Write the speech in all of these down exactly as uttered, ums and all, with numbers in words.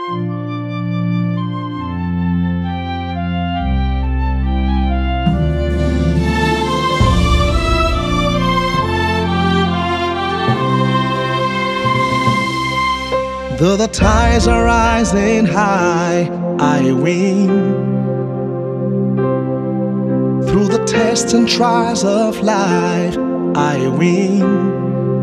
Though the tides are rising high, I win. Through the tests and trials of life, I win.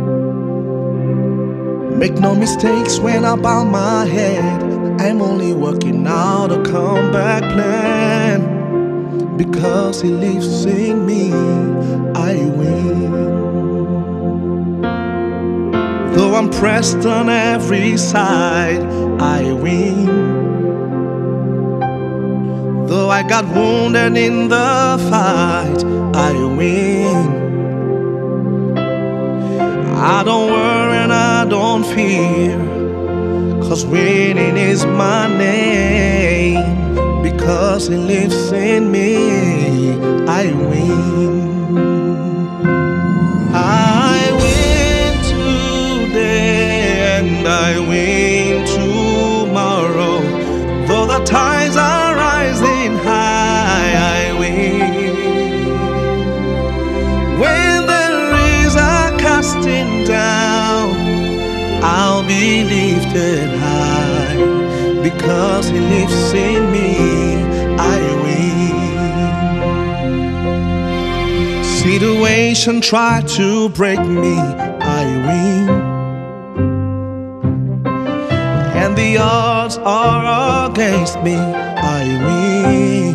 Make no mistakes when I bow my head, I'm only working out a comeback plan. Because He lives in me, I win. Though I'm pressed on every side, I win. Though I got wounded in the fight, I win. I don't worry and I don't fear, 'cause winning is my name. Because He lives in me, I win. I win today and I win tomorrow. Though the tides are rising high, I win. When there is a casting down, I'll be lifted high. Because He lives in me, I win. Situation try to break me, I win. And the odds are against me, I win.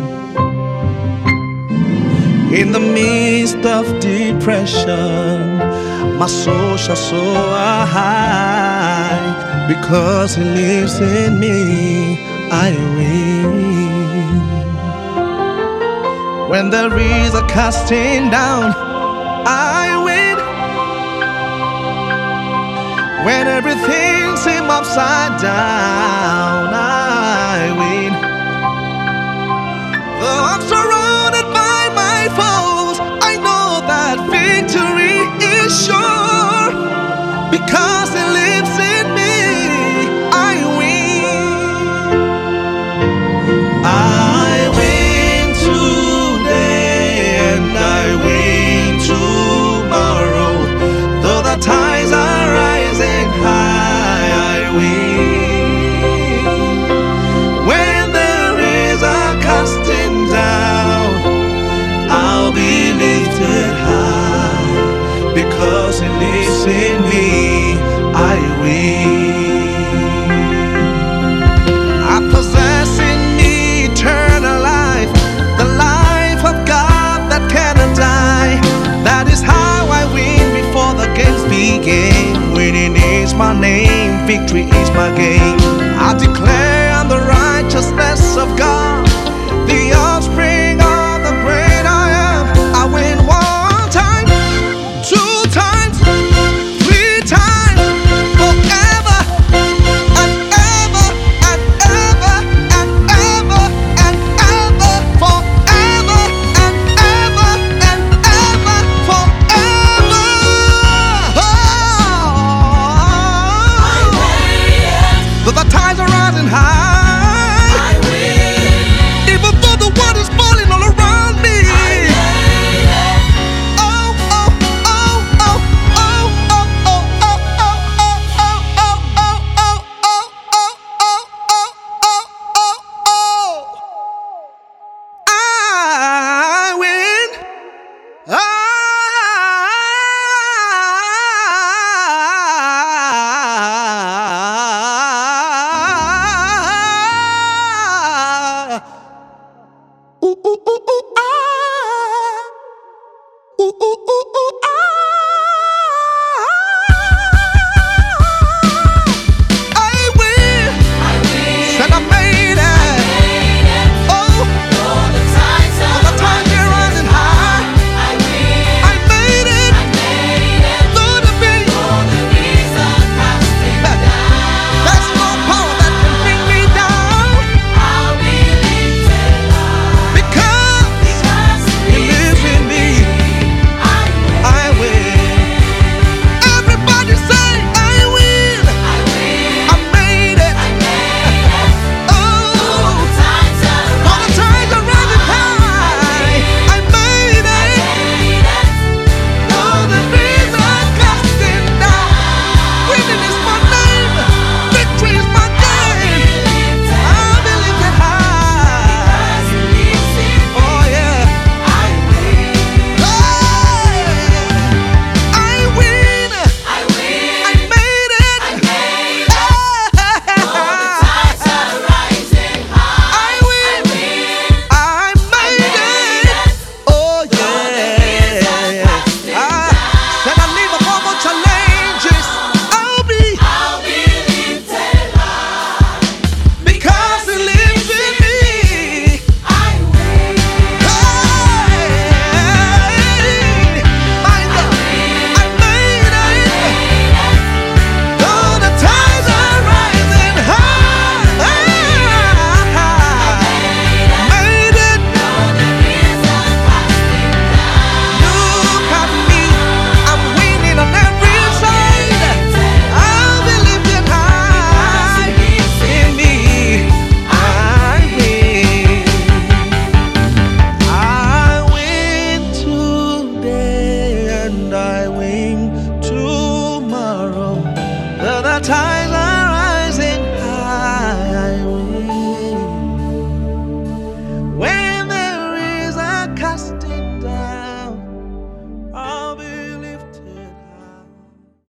In the midst of depression, my soul shall soar high. Because He lives in me, I win. When there is a casting down, I win. When everything seems upside down, I win. Though I'm surrounded by my foes, I know that victory is sure. Because He lives in me, I win. I win today and I win tomorrow. Though the tides are rising high, I win. When there is a casting down, I'll be lifted high. Because He lives in me, I win. I possess in me eternal life, the life of God that cannot die. That is how I win before the games begin. Winning is my name, victory is my game. I declare I'm the righteousness of God.